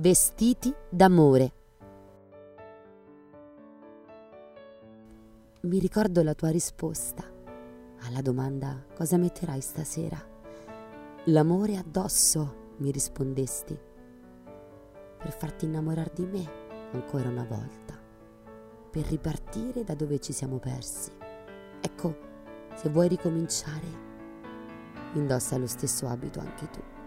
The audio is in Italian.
vestiti d'amore. Mi ricordo la tua risposta alla domanda cosa metterai stasera. L'amore addosso, mi rispondesti, per farti innamorare di me ancora una volta, per ripartire da dove ci siamo persi. Ecco, se vuoi ricominciare, indossa lo stesso abito anche tu.